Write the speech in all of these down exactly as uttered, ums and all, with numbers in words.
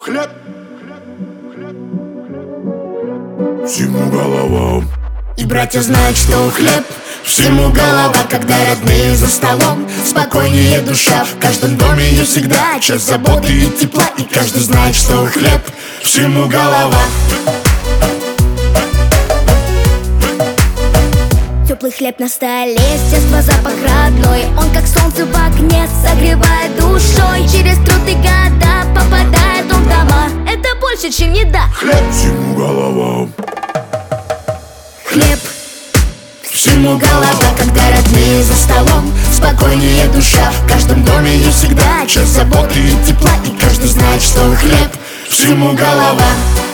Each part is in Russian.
Хлеб всему голова. И братья знают, что хлеб всему голова. Когда родные за столом, спокойнее душа. В каждом доме есть всегда час заботы и тепла. И каждый знает, что хлеб всему голова. Теплый хлеб на столе, с детства запах родной. Он как солнце в окне, согревает душой. Через труд и года попадает он в дома. Это больше, чем еда. Хлеб всему голова. Хлеб всему голова. Когда родные за столом, спокойнее душа. В каждом доме есть всегда час заботы и тепла. И каждый знает, что хлеб всему голова.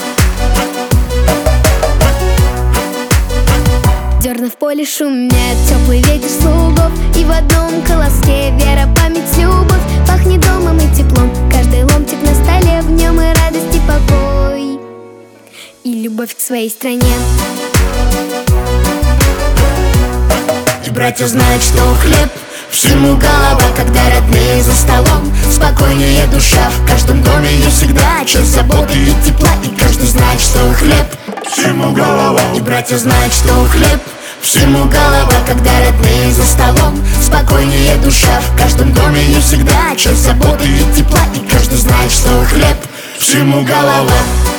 Дерны в поле шумят, теплый ветер с лугов. И в одном колоске вера, память, любовь. Пахнет домом и теплом, каждый ломтик на столе. В нем и радость, и покой, и любовь к своей стране. И братья знают, что хлеб всему голова. Когда родные за столом, спокойнее душа. В каждом доме есть всегда час заботы и тепла. И каждый знает, что хлеб всему голова. И братья знают, что хлеб всему голова. Когда родные за столом, спокойнее душа. В каждом доме есть всегда час заботы и тепла. И каждый знает, что хлеб всему голова.